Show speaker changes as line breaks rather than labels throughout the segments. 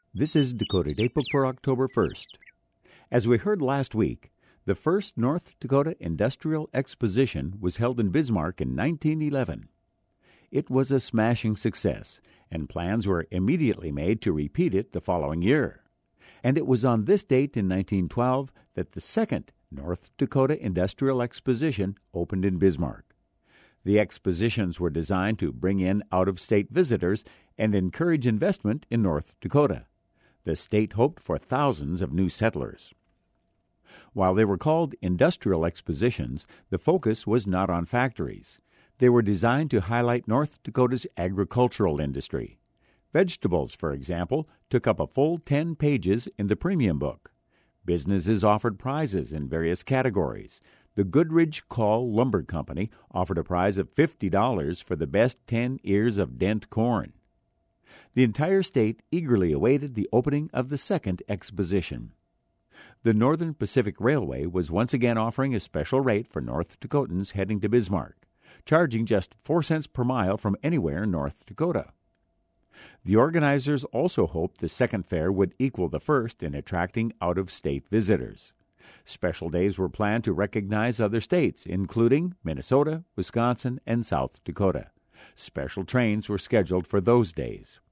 This is Dakota Datebook for October 1st. As we heard last week, the first North Dakota Industrial Exposition was held in Bismarck in 1911. It was a smashing success, and plans were immediately made to repeat it the following year. And it was on this date in 1912 that the second North Dakota Industrial Exposition opened in Bismarck. The expositions were designed to bring in out-of-state visitors and encourage investment in North Dakota. The state hoped for thousands of new settlers. While they were called industrial expositions, the focus was not on factories. They were designed to highlight North Dakota's agricultural industry. Vegetables, for example, took up a full 10 pages in the premium book. Businesses offered prizes in various categories. The Goodrich Call Lumber Company offered a prize of $50 for the best 10 ears of dent corn. The entire state eagerly awaited the opening of the second exposition. The Northern Pacific Railway was once again offering a special rate for North Dakotans heading to Bismarck, charging just 4 cents per mile from anywhere in North Dakota. The organizers also hoped the second fair would equal the first in attracting out-of-state visitors. Special days were planned to recognize other states, including Minnesota, Wisconsin, and South Dakota. Special trains were scheduled for those days.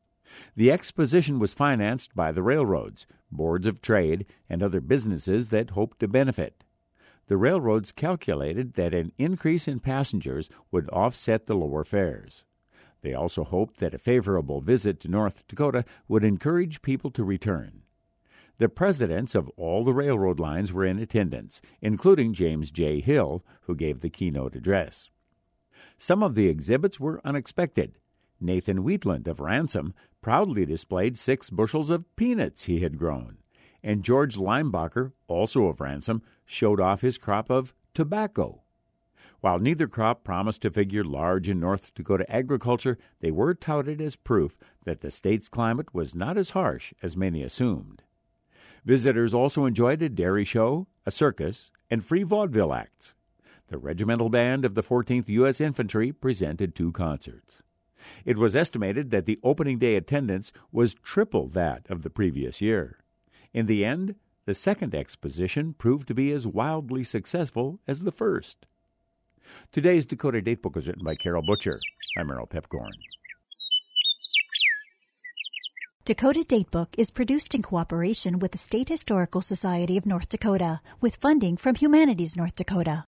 The exposition was financed by the railroads, boards of trade, and other businesses that hoped to benefit. The railroads calculated that an increase in passengers would offset the lower fares. They also hoped that a favorable visit to North Dakota would encourage people to return. The presidents of all the railroad lines were in attendance, including James J. Hill, who gave the keynote address. Some of the exhibits were unexpected. Nathan Wheatland of Ransom proudly displayed 6 bushels of peanuts he had grown, and George Linebacher, also of Ransom, showed off his crop of tobacco. While neither crop promised to figure large in North Dakota agriculture, they were touted as proof that the state's climate was not as harsh as many assumed. Visitors also enjoyed a dairy show, a circus, and free vaudeville acts. The regimental band of the 14th U.S. Infantry presented 2 concerts. It was estimated that the opening day attendance was triple that of the previous year. In the end, the second exposition proved to be as wildly successful as the first. Today's Dakota Datebook was written by Carol Butcher. I'm Errol Pepcorn.
Dakota Datebook is produced in cooperation with the State Historical Society of North Dakota, with funding from Humanities North Dakota.